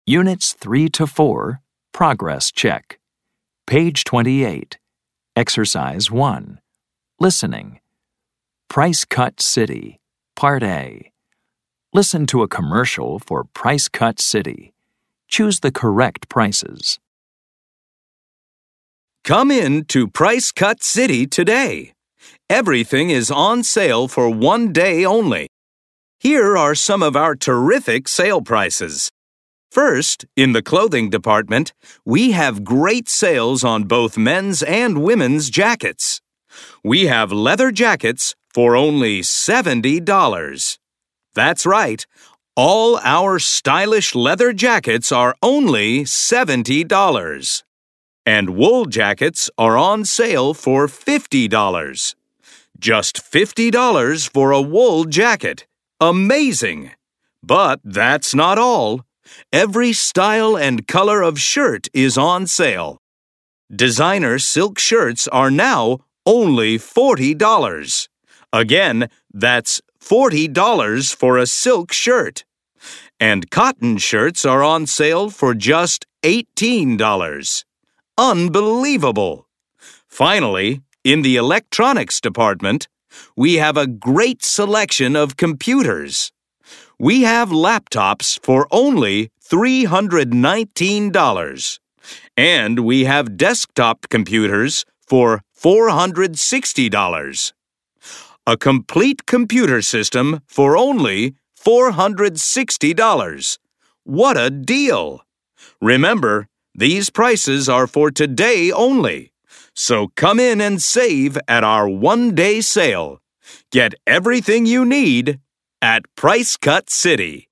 Units 3 to 4, Progress Check. Page 28. Exercise 1. Listening. Price Cut City, Part A. Listen to a commercial for Price Cut City. Choose the correct prices. Come in to Price Cut City today. Everything is on sale for one day only. Here are some of our terrific sale prices. First, in the clothing department, we have great sales on both men's and women's jackets. We have leather jackets for only $70. That's right. All our stylish leather jackets are only $70. And wool jackets are on sale for $50. Just $50 for a wool jacket. Amazing! But that's not all. Every style and color of shirt is on sale. Designer silk shirts are now only $40. Again, that's $40 for a silk shirt. And cotton shirts are on sale for just $18. Unbelievable! Finally, in the electronics department, we have a great selection of computers. We have laptops for only $319. And we have desktop computers for $460. A complete computer system for only $460. What a deal! Remember, these prices are for today only. So come in and save at our one-day sale. Get everything you need at Price Cut City.